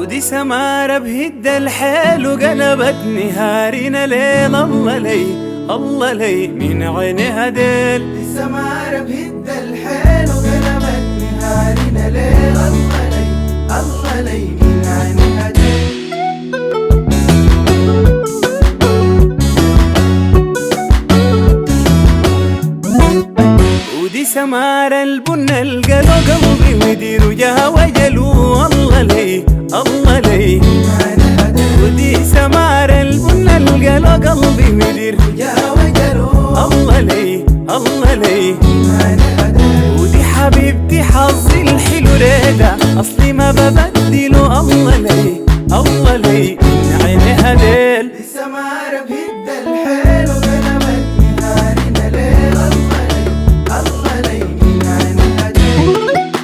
ودي سمارة بهد الحيل وقلبت نهارنا ليل. الله لي الله لي من عينها ديل. دي سمارة بهد الحيل وقلبت نهارنا ليل. الله لي الله لي من عينها ديل. ودي سمارة البن القلو قلبي ودير وجها وجلو. الله لي الله لي ودي سمارة البن القلو قلبي ودير وجها وجلو. الله لي الله لي ودي حبيبتي حظي الحلو ريدا اصلي ما ببدله. الله لي الله لي من عينها ديل. دي سمارة بهد الحيل وقلبت نهارنا ليل. الله لي الله لي من عينها ديل.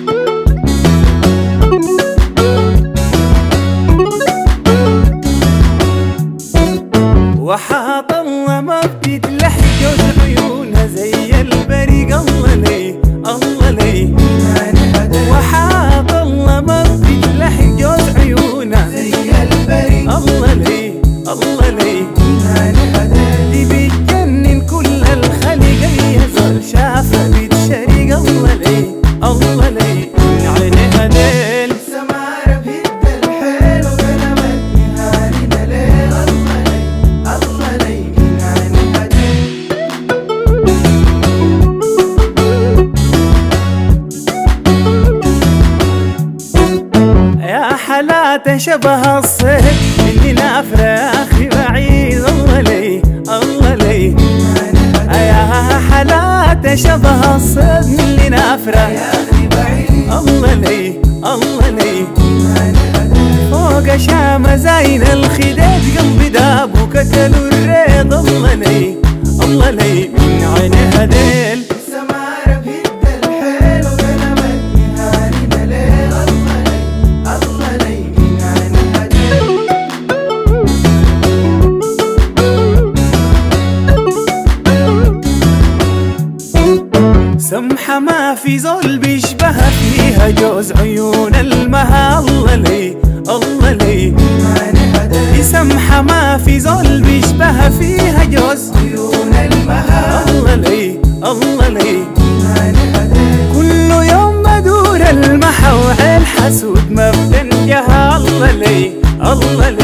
وحاط الله ما بتتلحق جوز عيونها زي البريق. الله لي الله لي وحاط الله ما بتتلحق جوز عيونها زي البريق. الله لي الله لي دي بتجنن كل الخلق اي زول شافها بتشرق. الله لي الله لي من عينها ديل. سمارة بهد الحيل وقلبت نهارنا ليل. الله لي الله لي من عينها ديل. يا حلاته شبه الصيد اللي نافره اخي بعيد. الله لي الله لي يا حلاته شبه الصيد اللي نافره يا أخي بعيد. الله لي الله لي فوق شامة زين الخداد قلبي داب وكتلوا الريض. الله لي الله لي من عينها ديل. سمارة بهد الحيل وقلبت نهارنا ليل. الله لي الله لي من عينها ديل. سمحة ما في زول بيشبهها فيها جوز عيون المها. الله لي الله لي دي سمحة ما في زول بيشبهها فيها جوز عيون المها. الله لي الله لي كل يوم بدور المحا وعين حسود ما بتنجها. الله لي الله لي